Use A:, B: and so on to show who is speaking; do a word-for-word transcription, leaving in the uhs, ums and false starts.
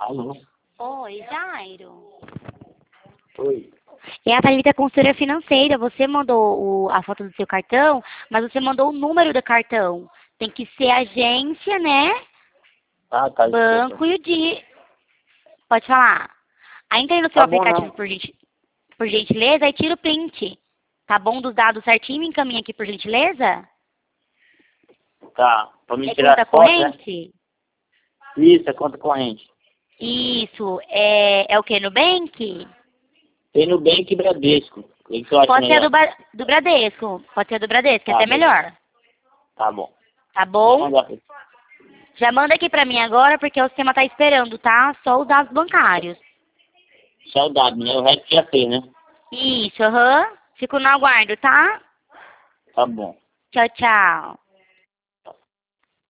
A: Alô?
B: Oi, Jairo.
A: Oi.
B: É a Thalita, consultora financeira. Você mandou o- a foto do seu cartão, mas você mandou o número do cartão. Tem que ser agência, né?
A: Ah, tá,
B: Banco
A: desculpa.
B: e o de... Pode falar. Aí entra aí no seu
A: Tá bom,
B: aplicativo,
A: não.
B: por, gen- por gentileza, e tira o print. Tá bom? Dos dados certinho, me encaminha aqui, por gentileza.
A: Tá, pra me
B: É
A: tirar
B: conta
A: as fotos, né?
B: corrente?
A: Isso, é conta corrente.
B: Isso. É, é o quê? Nubank?
A: Tem no Bank e Bradesco. O que você acha
B: Pode ser a do,
A: melhor?
B: Ba- do Bradesco. Pode ser a do Bradesco, que é
A: Tá,
B: até
A: beleza.
B: melhor.
A: Tá bom.
B: Tá
A: Vou
B: bom?
A: mandar pra você.
B: Já manda aqui pra mim agora, porque o sistema tá esperando, tá? Só os dados bancários.
A: Saudade, né? O resto já tem, né?
B: Isso, aham. Fico no aguardo, tá?
A: Tá bom.
B: Tchau, tchau.